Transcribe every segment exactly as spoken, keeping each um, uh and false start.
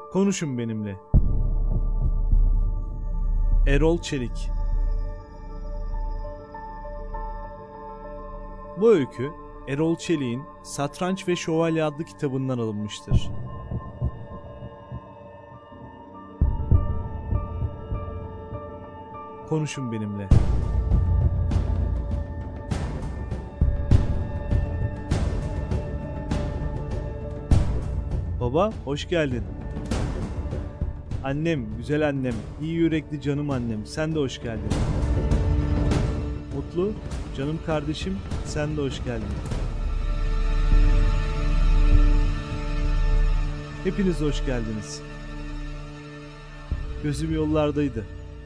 Konuşun benimle. Erol Çelik. Bu öykü Erol Çelik'in Satranç ve Şövalye adlı kitabından alınmıştır. Konuşun benimle. Baba, hoş geldin. Annem, güzel annem, iyi yürekli canım annem, sen de hoş geldin. Mutlu, canım kardeşim, sen de hoş geldin. Hepiniz hoş geldiniz. Gözüm yollardaydı.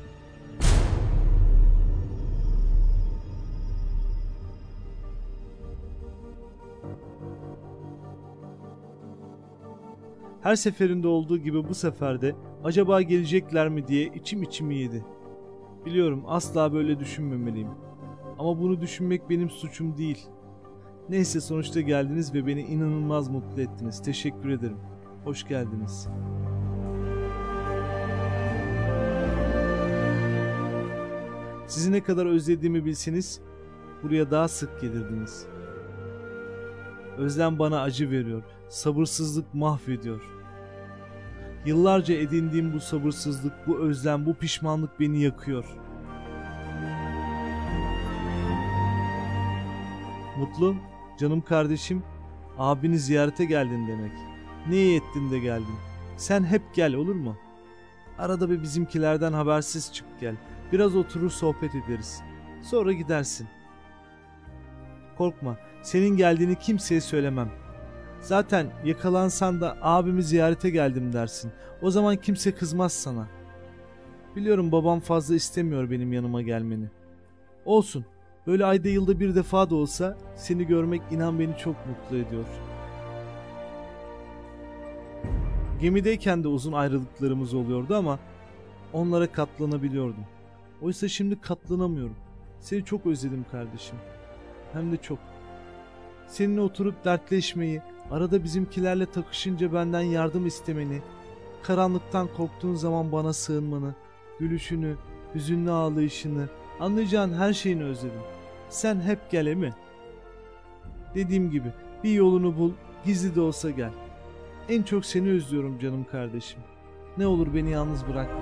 Her seferinde olduğu gibi bu sefer de acaba gelecekler mi diye içim içimi yedi. Biliyorum asla böyle düşünmemeliyim. Ama bunu düşünmek benim suçum değil. Neyse sonuçta geldiniz ve beni inanılmaz mutlu ettiniz. Teşekkür ederim. Hoş geldiniz. Sizi ne kadar özlediğimi bilseniz buraya daha sık gelirdiniz. Özlem bana acı veriyor. Sabırsızlık mahvediyor. Yıllarca edindiğim bu sabırsızlık, bu özlem, bu pişmanlık beni yakıyor. Mutlu, canım kardeşim, abini ziyarete geldin demek. Ne iyi ettin de geldin. Sen hep gel, olur mu? Arada bir bizimkilerden habersiz çık gel. Biraz oturur sohbet ederiz. Sonra gidersin. Korkma, senin geldiğini kimseye söylemem. Zaten yakalansan da abimi ziyarete geldim dersin. O zaman kimse kızmaz sana. Biliyorum babam fazla istemiyor benim yanıma gelmeni. Olsun. Böyle ayda yılda bir defa da olsa seni görmek inan beni çok mutlu ediyor. Gemideyken de uzun ayrılıklarımız oluyordu ama onlara katlanabiliyordum. Oysa şimdi katlanamıyorum. Seni çok özledim kardeşim. Hem de çok. Seninle oturup dertleşmeyi, arada bizimkilerle takışınca benden yardım istemeni, karanlıktan korktuğun zaman bana sığınmanı, gülüşünü, hüzünlü ağlayışını, anlayacağın her şeyini özledim. Sen hep gel emi. Dediğim gibi bir yolunu bul, gizli de olsa gel. En çok seni özlüyorum canım kardeşim. Ne olur beni yalnız bırakma.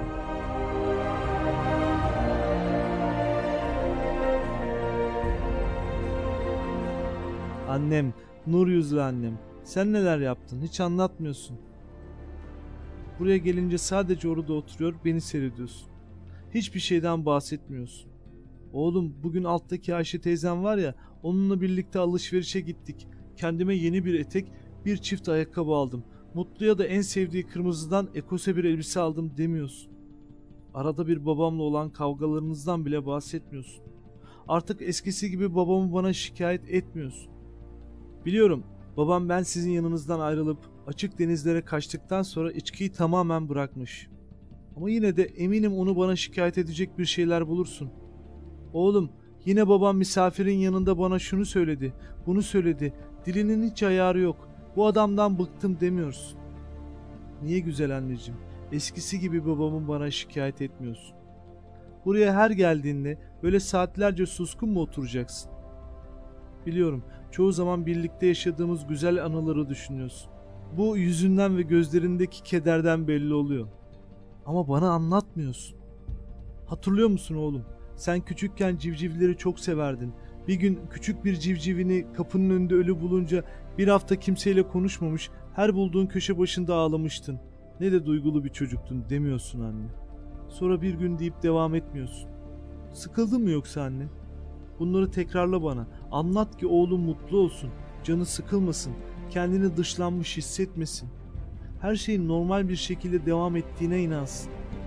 Annem, nur yüzlü annem. Sen neler yaptın? Hiç anlatmıyorsun. Buraya gelince sadece orada oturuyor, beni seyrediyorsun. Hiçbir şeyden bahsetmiyorsun. Oğlum, bugün alttaki Ayşe teyzem var ya, onunla birlikte alışverişe gittik. Kendime yeni bir etek, bir çift ayakkabı aldım. Mutlu'ya da en sevdiği kırmızıdan ekose bir elbise aldım demiyorsun. Arada bir babamla olan kavgalarınızdan bile bahsetmiyorsun. Artık eskisi gibi babamı bana şikayet etmiyorsun. Biliyorum, babam ben sizin yanınızdan ayrılıp açık denizlere kaçtıktan sonra içkiyi tamamen bırakmış. Ama yine de eminim onu bana şikayet edecek bir şeyler bulursun. Oğlum, yine babam misafirin yanında bana şunu söyledi, bunu söyledi, dilinin hiç ayarı yok, bu adamdan bıktım demiyorsun. Niye güzel anneciğim, eskisi gibi babamın bana şikayet etmiyorsun? Buraya her geldiğinde böyle saatlerce suskun mu oturacaksın? Biliyorum, çoğu zaman birlikte yaşadığımız güzel anıları düşünüyorsun. Bu yüzünden ve gözlerindeki kederden belli oluyor. Ama bana anlatmıyorsun. Hatırlıyor musun oğlum? Sen küçükken civcivleri çok severdin. Bir gün küçük bir civcivini kapının önünde ölü bulunca bir hafta kimseyle konuşmamış, her bulduğun köşe başında ağlamıştın. Ne de duygulu bir çocuktun demiyorsun anne. Sonra bir gün deyip devam etmiyorsun. Sıkıldın mı yoksa anne? Bunları tekrarla bana. Anlat ki oğlum mutlu olsun, canı sıkılmasın, kendini dışlanmış hissetmesin. Her şeyin normal bir şekilde devam ettiğine inansın.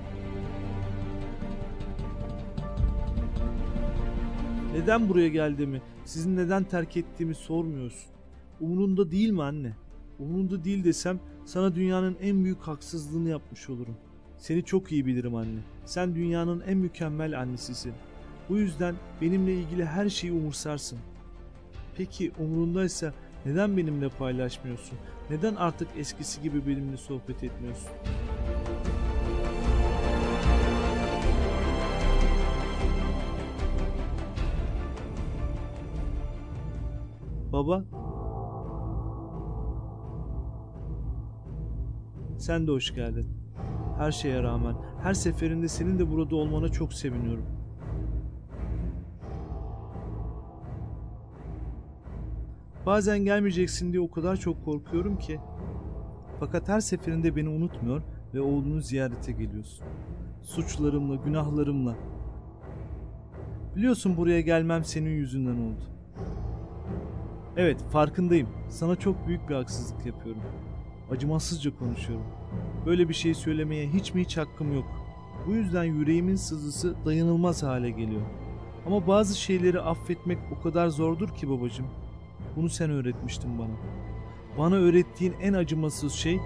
Neden buraya geldiğimi, sizin neden terk ettiğimi sormuyorsun. Umurunda değil mi anne? Umurunda değil desem sana dünyanın en büyük haksızlığını yapmış olurum. Seni çok iyi bilirim anne. Sen dünyanın en mükemmel annesisin. Bu yüzden benimle ilgili her şeyi umursarsın. Peki umurundaysa Neden benimle paylaşmıyorsun? Neden artık eskisi gibi benimle sohbet etmiyorsun? Baba, sen de hoş geldin. Her şeye rağmen, her seferinde senin de burada olmana çok seviniyorum. Bazen gelmeyeceksin diye o kadar çok korkuyorum ki. Fakat her seferinde beni unutmuyor ve oğlunu ziyarete geliyorsun. Suçlarımla, günahlarımla. Biliyorsun buraya gelmem senin yüzünden oldu. Evet, farkındayım. Sana çok büyük bir haksızlık yapıyorum. Acımasızca konuşuyorum. Böyle bir şey söylemeye hiç mi hiç hakkım yok. Bu yüzden yüreğimin sızısı dayanılmaz hale geliyor. Ama bazı şeyleri affetmek o kadar zordur ki babacığım. Bunu sen öğretmiştin bana. Bana öğrettiğin en acımasız şey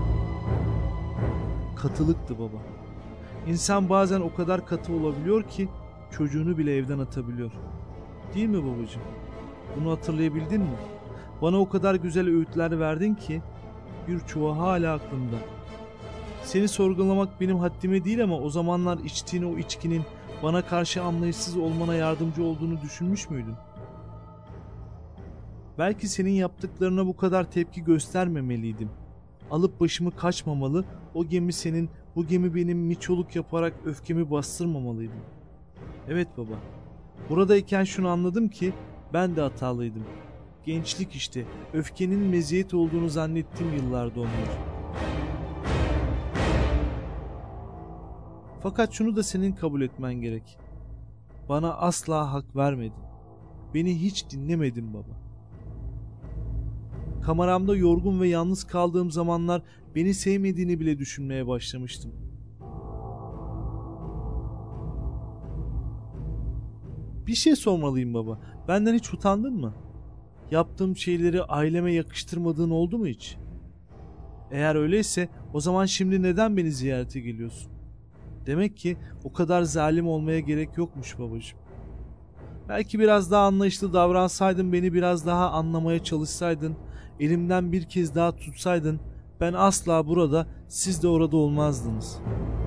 katılıktı baba. İnsan bazen o kadar katı olabiliyor ki çocuğunu bile evden atabiliyor. Değil mi babacığım? Bunu hatırlayabildin mi? Bana o kadar güzel öğütler verdin ki birçoğu hala aklımda. Seni sorgulamak benim haddime değil ama o zamanlar içtiğin o içkinin bana karşı anlayışsız olmana yardımcı olduğunu düşünmüş müydün? Belki senin yaptıklarına bu kadar tepki göstermemeliydim. Alıp başımı kaçmamalı, o gemi senin, bu gemi benim miçoluk yaparak öfkemi bastırmamalıydım. Evet baba, buradayken şunu anladım ki ben de hatalıydım. Gençlik işte, öfkenin meziyet olduğunu zannettiğim yıllarda onlar. Fakat şunu da senin kabul etmen gerek. Bana asla hak vermedin. Beni hiç dinlemedin baba. Kameramda yorgun ve yalnız kaldığım zamanlar beni sevmediğini bile düşünmeye başlamıştım. Bir şey sormalıyım baba. Benden hiç utandın mı? Yaptığım şeyleri aileme yakıştırmadığın oldu mu hiç? Eğer öyleyse o zaman şimdi neden beni ziyarete geliyorsun? Demek ki o kadar zalim olmaya gerek yokmuş babacığım. Belki biraz daha anlayışlı davransaydın, beni biraz daha anlamaya çalışsaydın, elimden bir kez daha tutsaydın, ben asla burada, siz de orada olmazdınız.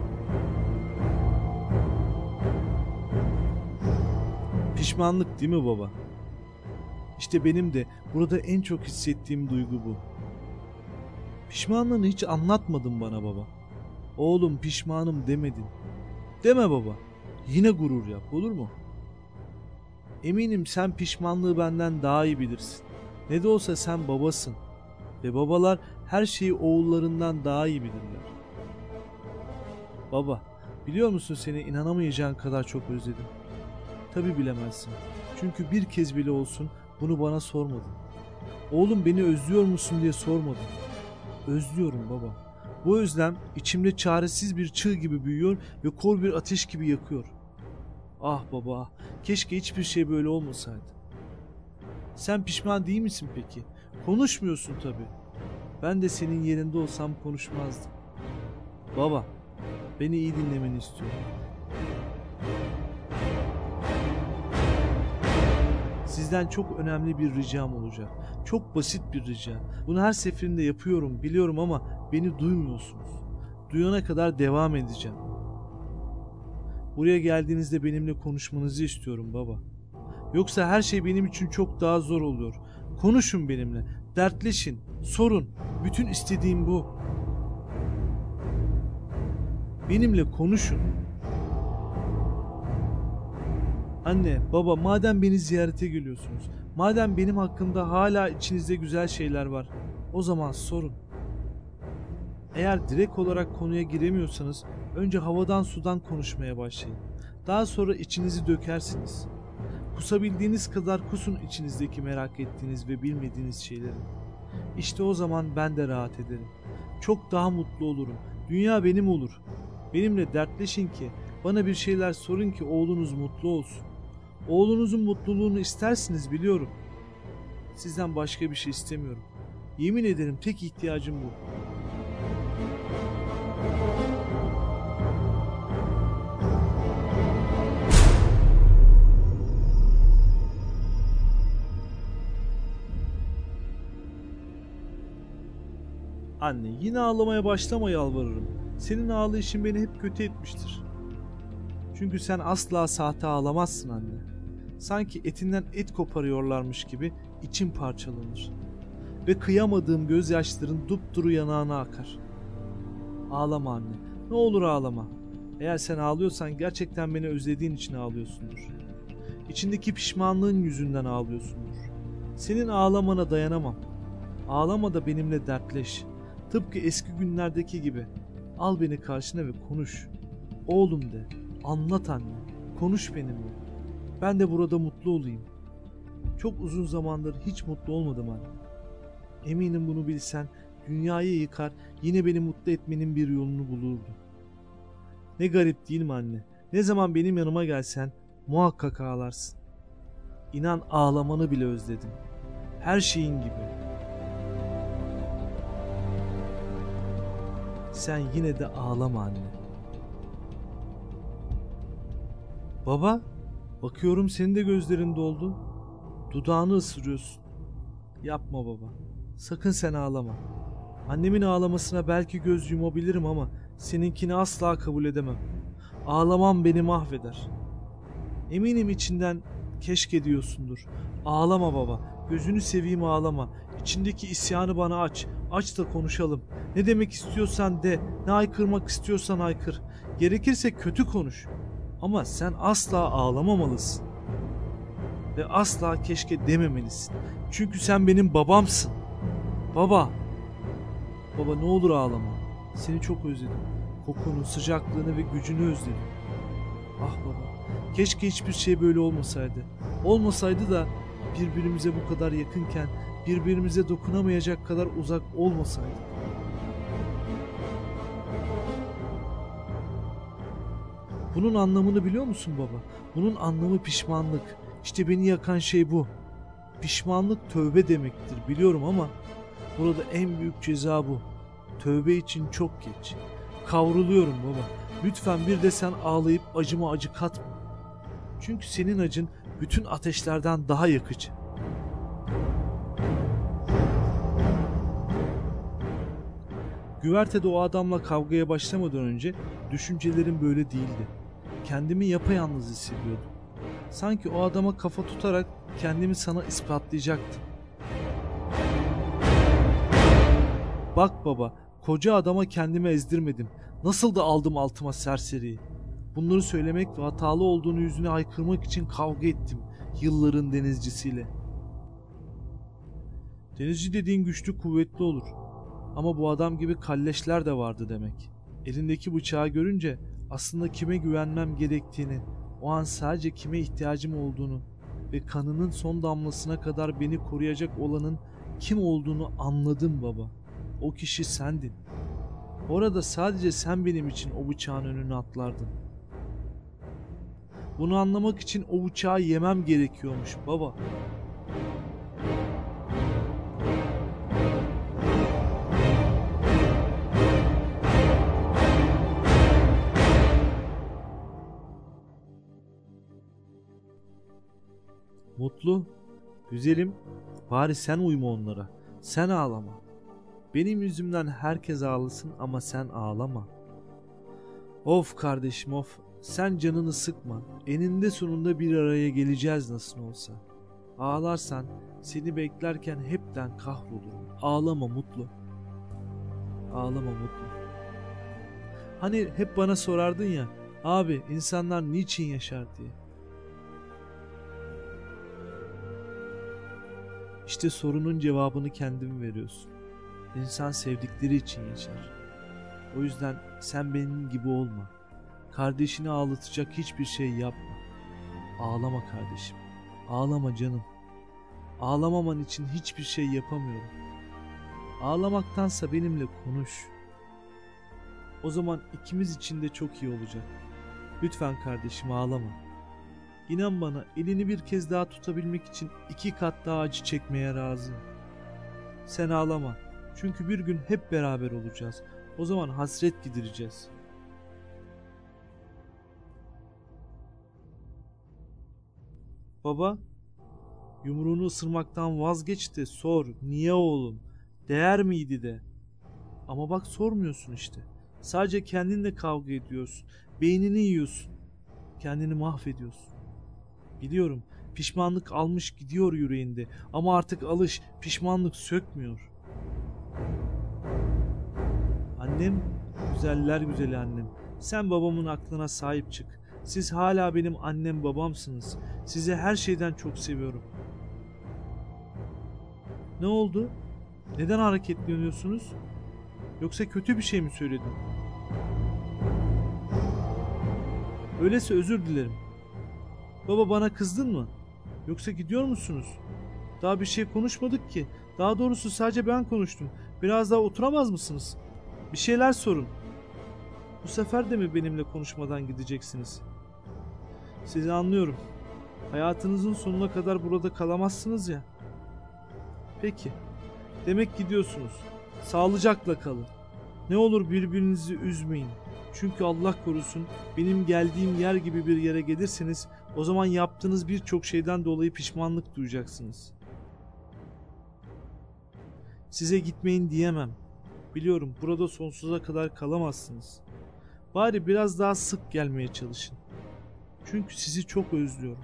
Pişmanlık değil mi baba? İşte benim de burada en çok hissettiğim duygu bu. Pişmanlığını hiç anlatmadın bana baba. Oğlum pişmanım demedin. Deme baba. Yine gurur yap, olur mu? Eminim sen pişmanlığı benden daha iyi bilirsin. Ne de olsa sen babasın. Ve babalar her şeyi oğullarından daha iyi bilirler. Baba, biliyor musun seni inanamayacağın kadar çok özledim. Tabii bilemezsin. Çünkü bir kez bile olsun bunu bana sormadın. Oğlum beni özlüyor musun diye sormadın. Özlüyorum baba. Bu özlem içimde çaresiz bir çığ gibi büyüyor ve kor bir ateş gibi yakıyor. Ah baba, keşke hiçbir şey böyle olmasaydı. Sen pişman değil misin peki? Konuşmuyorsun tabii. Ben de senin yerinde olsam konuşmazdım. Baba, beni iyi dinlemeni istiyorum. Sizden çok önemli bir ricam olacak. Çok basit bir rica. Bunu her seferinde yapıyorum, biliyorum ama beni duymuyorsunuz. Duyana kadar devam edeceğim. Buraya geldiğinizde benimle konuşmanızı istiyorum baba. Yoksa her şey benim için çok daha zor oluyor. Konuşun benimle, dertleşin, sorun. Bütün istediğim bu. Benimle konuşun. Anne, baba, madem beni ziyarete geliyorsunuz, madem benim hakkımda hala içinizde güzel şeyler var, o zaman sorun. Eğer direkt olarak konuya giremiyorsanız, önce havadan sudan konuşmaya başlayın. Daha sonra içinizi dökersiniz. Kusabildiğiniz kadar kusun içinizdeki merak ettiğiniz ve bilmediğiniz şeyleri. İşte o zaman ben de rahat ederim. Çok daha mutlu olurum. Dünya benim olur. Benimle dertleşin ki, bana bir şeyler sorun ki oğlunuz mutlu olsun. Oğlunuzun mutluluğunu istersiniz biliyorum. Sizden başka bir şey istemiyorum. Yemin ederim tek ihtiyacım bu. Anne, yine ağlamaya başlama yalvarırım. Senin ağlayışın beni hep kötü etmiştir. Çünkü sen asla sahte ağlamazsın anne. Sanki etinden et koparıyorlarmış gibi içim parçalanır. Ve kıyamadığım gözyaşların dupduru yanağına akar. Ağlama anne, ne olur ağlama. Eğer sen ağlıyorsan gerçekten beni özlediğin için ağlıyorsundur. İçindeki pişmanlığın yüzünden ağlıyorsundur. Senin ağlamana dayanamam. Ağlama da benimle dertleş. Tıpkı eski günlerdeki gibi. Al beni karşına ve konuş. Oğlum de, anlat anne, konuş benimle. Ben de burada mutlu olayım. Çok uzun zamandır hiç mutlu olmadım anne. Eminim bunu bilsen dünyayı yıkar, yine beni mutlu etmenin bir yolunu bulurdun. Ne garip değil mi anne? Ne zaman benim yanıma gelsen muhakkak ağlarsın. İnan ağlamanı bile özledim. Her şeyin gibi. Sen yine de ağlama anne. Baba, bakıyorum senin de gözlerin doldu. Dudağını ısırıyorsun. Yapma baba. Sakın sen ağlama. Annemin ağlamasına belki göz yumabilirim ama seninkini asla kabul edemem. Ağlamam beni mahveder. Eminim içinden keşke diyorsundur. Ağlama baba. Gözünü seveyim ağlama. İçindeki isyanı bana aç. Aç da konuşalım. Ne demek istiyorsan de. Ne haykırmak istiyorsan haykır. Gerekirse kötü konuş. Ama sen asla ağlamamalısın. Ve asla keşke dememelisin. Çünkü sen benim babamsın. Baba. Baba ne olur ağlama. Seni çok özledim. Kokunu, sıcaklığını ve gücünü özledim. Ah baba. Keşke hiçbir şey böyle olmasaydı. Olmasaydı da birbirimize bu kadar yakınken birbirimize dokunamayacak kadar uzak olmasaydık. Bunun anlamını biliyor musun baba? Bunun anlamı pişmanlık. İşte beni yakan şey bu. Pişmanlık tövbe demektir biliyorum ama burada en büyük ceza bu. Tövbe için çok geç. Kavruluyorum baba. Lütfen bir de sen ağlayıp acıma acı katma. Çünkü senin acın bütün ateşlerden daha yakıcı. Güvertede o adamla kavgaya başlamadan önce düşüncelerim böyle değildi. Kendimi yapayalnız hissediyordum. Sanki o adama kafa tutarak kendimi sana ispatlayacaktım. Bak baba, koca adama kendimi ezdirmedim. Nasıl da aldım altıma serseriyi. Bunları söylemek ve hatalı olduğunu yüzüne haykırmak için kavga ettim yılların denizcisiyle. Denizci dediğin güçlü kuvvetli olur. Ama bu adam gibi kalleşler de vardı demek. Elindeki bıçağı görünce aslında kime güvenmem gerektiğini, o an sadece kime ihtiyacım olduğunu ve kanının son damlasına kadar beni koruyacak olanın kim olduğunu anladım baba. O kişi sendin. Orada sadece sen benim için o bıçağın önüne atlardın. Bunu anlamak için o bıçağı yemem gerekiyormuş baba. Mutlu, güzelim, bari sen uyma onlara. Sen ağlama. Benim yüzümden herkes ağlasın ama sen ağlama. Of kardeşim of, sen canını sıkma. Eninde sonunda bir araya geleceğiz nasıl olsa. Ağlarsan seni beklerken hepten kahrolurum. Ağlama Mutlu. Ağlama Mutlu. Hani hep bana sorardın ya, abi insanlar niçin yaşar diye. İşte sorunun cevabını kendin veriyorsun. İnsan sevdikleri için yaşar. O yüzden sen benim gibi olma. Kardeşini ağlatacak hiçbir şey yapma. Ağlama kardeşim. Ağlama canım. Ağlamaman için hiçbir şey yapamıyorum. Ağlamaktansa benimle konuş. O zaman ikimiz için de çok iyi olacak. Lütfen kardeşim ağlama. İnan bana, elini bir kez daha tutabilmek için iki kat daha acı çekmeye razıyım. Sen ağlama. Çünkü bir gün hep beraber olacağız. O zaman hasret gidereceğiz. Baba, yumruğunu ısırmaktan vazgeç de sor. Niye oğlum? Değer miydi de? Ama bak sormuyorsun işte. Sadece kendinle kavga ediyorsun. Beynini yiyorsun. Kendini mahvediyorsun. Biliyorum, pişmanlık almış gidiyor yüreğinde ama artık alış, pişmanlık sökmüyor. Annem, güzeller güzeli annem. Sen babamın aklına sahip çık. Siz hala benim annem babamsınız. Sizi her şeyden çok seviyorum. Ne oldu? Neden hareketleniyorsunuz? Yoksa kötü bir şey mi söyledim? Öyleyse özür dilerim. Baba bana kızdın mı? Yoksa gidiyor musunuz? Daha bir şey konuşmadık ki. Daha doğrusu sadece ben konuştum. Biraz daha oturamaz mısınız? Bir şeyler sorun. Bu sefer de mi benimle konuşmadan gideceksiniz? Sizi anlıyorum. Hayatınızın sonuna kadar burada kalamazsınız ya. Peki. Demek gidiyorsunuz. Sağlıcakla kalın. Ne olur birbirinizi üzmeyin. Çünkü Allah korusun benim geldiğim yer gibi bir yere gelirseniz o zaman yaptığınız birçok şeyden dolayı pişmanlık duyacaksınız. Size gitmeyin diyemem. Biliyorum burada sonsuza kadar kalamazsınız. Bari biraz daha sık gelmeye çalışın. Çünkü sizi çok özlüyorum.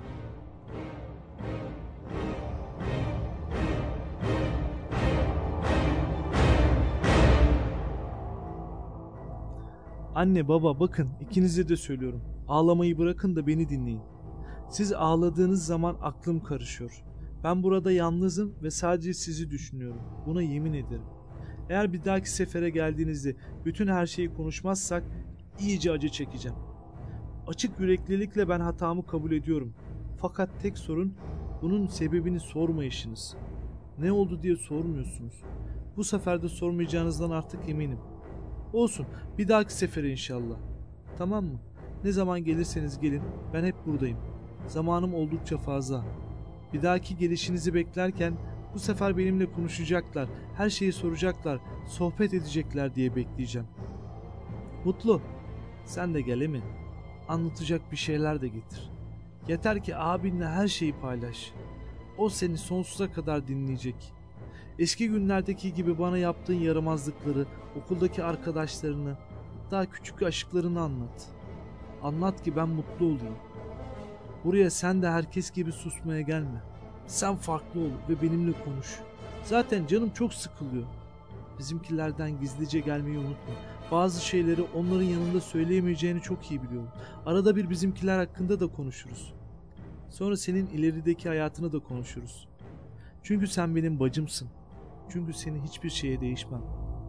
Anne baba bakın ikinize de söylüyorum. Ağlamayı bırakın da beni dinleyin. Siz ağladığınız zaman aklım karışıyor. Ben burada yalnızım ve sadece sizi düşünüyorum. Buna yemin ederim. Eğer bir dahaki sefere geldiğinizde bütün her şeyi konuşmazsak iyice acı çekeceğim. Açık yüreklilikle ben hatamı kabul ediyorum. Fakat tek sorun bunun sebebini sormayışınız. Ne oldu diye sormuyorsunuz. Bu sefer de sormayacağınızdan artık eminim. Olsun, bir dahaki sefere inşallah. Tamam mı? Ne zaman gelirseniz gelin, ben hep buradayım. Zamanım oldukça fazla. Bir dahaki gelişinizi beklerken bu sefer benimle konuşacaklar, her şeyi soracaklar, sohbet edecekler diye bekleyeceğim. Mutlu, sen de gel Emin. Anlatacak bir şeyler de getir. Yeter ki abinle her şeyi paylaş. O seni sonsuza kadar dinleyecek. Eski günlerdeki gibi bana yaptığın yaramazlıkları, okuldaki arkadaşlarını, daha küçük aşklarını anlat. Anlat ki ben mutlu olayım. Buraya sen de herkes gibi susmaya gelme. Sen farklı ol ve benimle konuş. Zaten canım çok sıkılıyor. Bizimkilerden gizlice gelmeyi unutma. Bazı şeyleri onların yanında söyleyemeyeceğini çok iyi biliyorum. Arada bir bizimkiler hakkında da konuşuruz. Sonra senin ilerideki hayatını da konuşuruz. Çünkü sen benim bacımsın. Çünkü seni hiçbir şeye değişmem.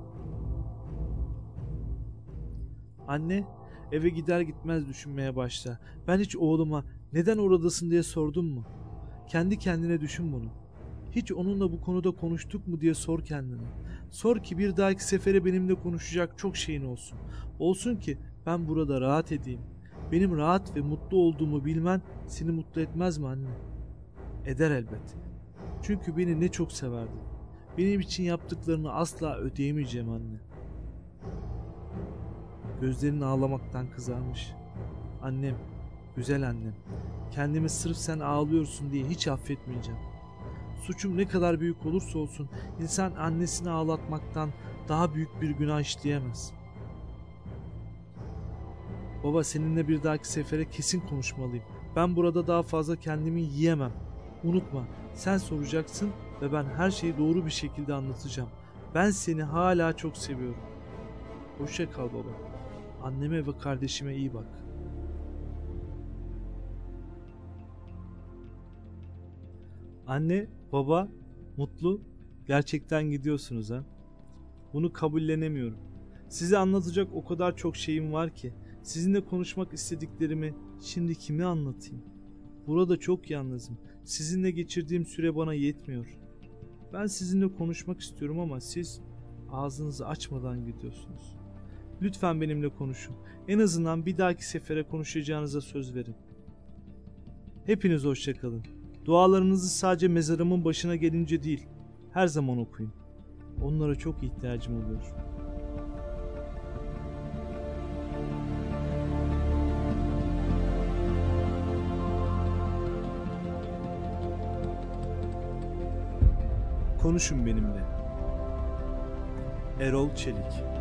Anne, eve gider gitmez düşünmeye başla. Ben hiç oğluma neden oradasın diye sordum mu? Kendi kendine düşün bunu. Hiç onunla bu konuda konuştuk mu diye sor kendine. Sor ki bir dahaki sefere benimle konuşacak çok şeyin olsun. Olsun ki ben burada rahat edeyim. Benim rahat ve mutlu olduğumu bilmen seni mutlu etmez mi anne? Eder elbet. Çünkü beni ne çok severdin. Benim için yaptıklarını asla ödeyemeyeceğim anne. Gözlerin ağlamaktan kızarmış. Annem, güzel annem. Kendimi sırf sen ağlıyorsun diye hiç affetmeyeceğim. Suçum ne kadar büyük olursa olsun insan annesini ağlatmaktan daha büyük bir günah işleyemez. Baba seninle bir dahaki sefere kesin konuşmalıyım. Ben burada daha fazla kendimi yiyemem. Unutma, sen soracaksın ve ben her şeyi doğru bir şekilde anlatacağım. Ben seni hala çok seviyorum. Hoşça kal baba. Anneme ve kardeşime iyi bak. Anne, baba, Mutlu, gerçekten gidiyorsunuz ha? Bunu kabullenemiyorum. Size anlatacak o kadar çok şeyim var ki, sizinle konuşmak istediklerimi şimdi kime anlatayım? Burada çok yalnızım. Sizinle geçirdiğim süre bana yetmiyor. Ben sizinle konuşmak istiyorum ama siz ağzınızı açmadan gidiyorsunuz. Lütfen benimle konuşun. En azından bir dahaki sefere konuşacağınıza söz verin. Hepiniz hoşça kalın. Dualarınızı sadece mezarımın başına gelince değil, her zaman okuyun. Onlara çok ihtiyacım oluyor. Konuşun benimle. Erol Çelik.